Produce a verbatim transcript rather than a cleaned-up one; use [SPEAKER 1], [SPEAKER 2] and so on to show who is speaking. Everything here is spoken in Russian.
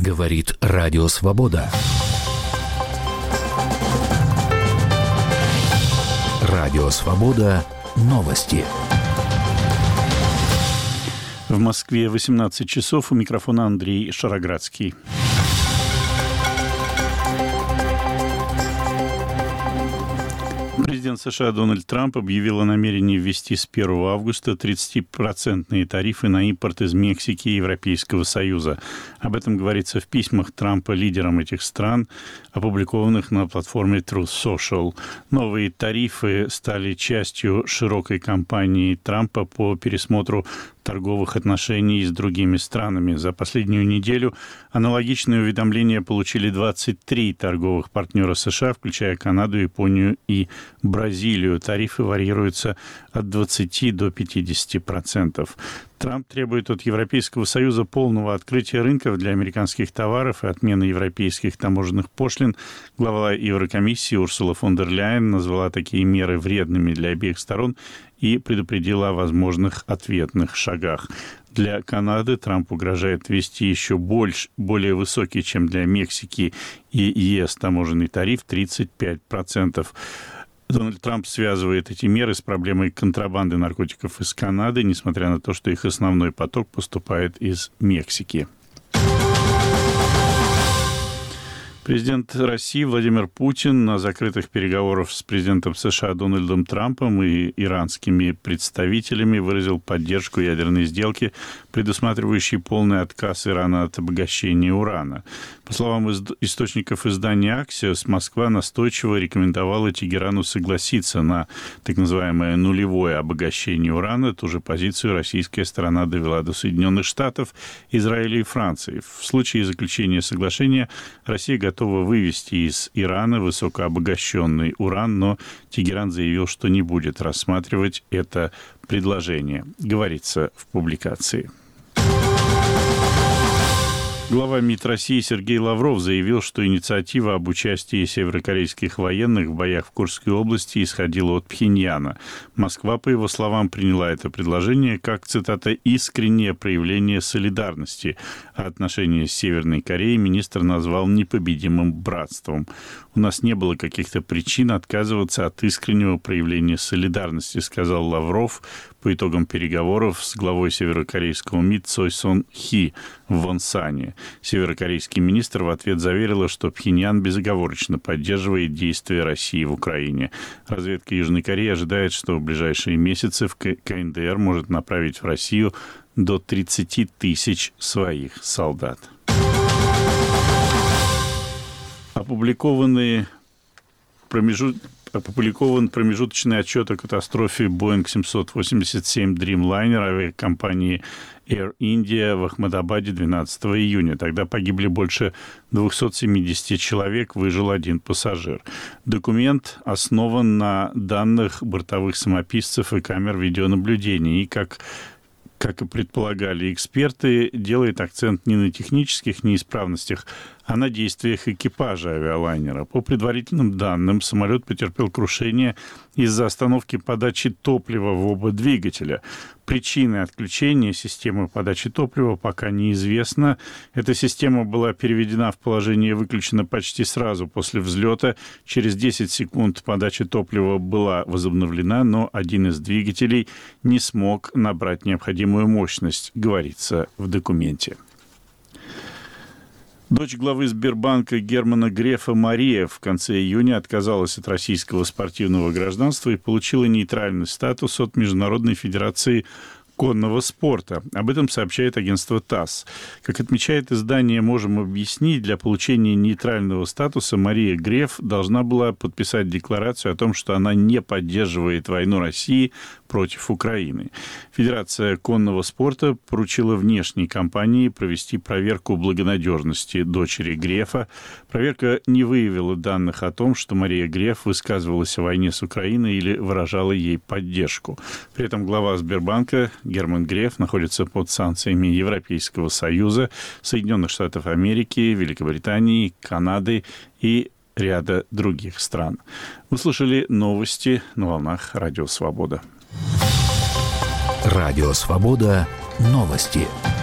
[SPEAKER 1] Говорит Радио Свобода. Радио Свобода. Новости.
[SPEAKER 2] В Москве восемнадцать часов. У микрофона Андрей Шароградский. Президент США Дональд Трамп объявил о намерении ввести с первого августа тридцатипроцентные тарифы на импорт из Мексики и Европейского Союза. Об этом говорится в письмах Трампа лидерам этих стран, опубликованных на платформе Truth Social. Новые тарифы стали частью широкой кампании Трампа по пересмотру торговых отношений с другими странами. За последнюю неделю аналогичные уведомления получили двадцать три торговых партнера США, включая Канаду, Японию и Бразилию. Тарифы варьируются от двадцати до пятидесяти процентов. Трамп требует от Европейского Союза полного открытия рынков для американских товаров и отмены европейских таможенных пошлин. Глава Еврокомиссии Урсула фон дер Ляйен назвала такие меры вредными для обеих сторон и предупредила о возможных ответных шагах. Для Канады Трамп угрожает ввести еще больше, более высокий, чем для Мексики и ЕС, таможенный тариф тридцать пять процентов. Дональд Трамп связывает эти меры с проблемой контрабанды наркотиков из Канады, несмотря на то, что их основной поток поступает из Мексики. Президент России Владимир Путин на закрытых переговорах с президентом США Дональдом Трампом и иранскими представителями выразил поддержку ядерной сделки, предусматривающей полный отказ Ирана от обогащения урана. По словам источников издания «Аксиос», Москва настойчиво рекомендовала Тегерану согласиться на так называемое нулевое обогащение урана. Ту же позицию российская сторона довела до Соединенных Штатов, Израиля и Франции. В случае заключения соглашения Россия готова готова вывести из Ирана высокообогащенный уран, но Тегеран заявил, что не будет рассматривать это предложение, говорится в публикации. Глава МИД России Сергей Лавров заявил, что инициатива об участии северокорейских военных в боях в Курской области исходила от Пхеньяна. Москва, по его словам, приняла это предложение как, цитата, «искреннее проявление солидарности», а отношения с Северной Кореей министр назвал непобедимым братством. «У нас не было каких-то причин отказываться от искреннего проявления солидарности», сказал Лавров по итогам переговоров с главой северокорейского МИД Цой Сон Хи в Вонсане. Северокорейский министр в ответ заверила, что Пхеньян безоговорочно поддерживает действия России в Украине. Разведка Южной Кореи ожидает, что в ближайшие месяцы в КНДР может направить в Россию до тридцати тысяч своих солдат. Опубликованные промежутки Опубликован промежуточный отчет о катастрофе Боинг семьсот восемьдесят семь Dreamliner авиакомпании Air India в Ахмедабаде двенадцатого июня. Тогда погибли больше двухсот семидесяти человек, выжил один пассажир. Документ основан на данных бортовых самописцев и камер видеонаблюдения и, как Как и предполагали эксперты, делает акцент не на технических неисправностях, а на действиях экипажа авиалайнера. По предварительным данным, самолет потерпел крушение из-за остановки подачи топлива в оба двигателя. Причины отключения системы подачи топлива пока неизвестно. Эта система была переведена в положение «выключено» почти сразу после взлета. Через десять секунд подача топлива была возобновлена, но один из двигателей не смог набрать необходимую мощность, говорится в документе. Дочь главы Сбербанка Германа Грефа Мария в конце июня отказалась от российского спортивного гражданства и получила нейтральный статус от Международной федерации конного спорта. Об этом сообщает агентство ТАСС. Как отмечает издание «Можем объяснить», для получения нейтрального статуса Мария Греф должна была подписать декларацию о том, что она не поддерживает войну России против Украины. Федерация конного спорта поручила внешней компании провести проверку благонадежности дочери Грефа. Проверка не выявила данных о том, что Мария Греф высказывалась о войне с Украиной или выражала ей поддержку. При этом глава Сбербанка Герман Греф находится под санкциями Европейского Союза, Соединенных Штатов Америки, Великобритании, Канады и ряда других стран. Вы слушали новости на волнах Радио Свобода.
[SPEAKER 1] Радио Свобода. Новости.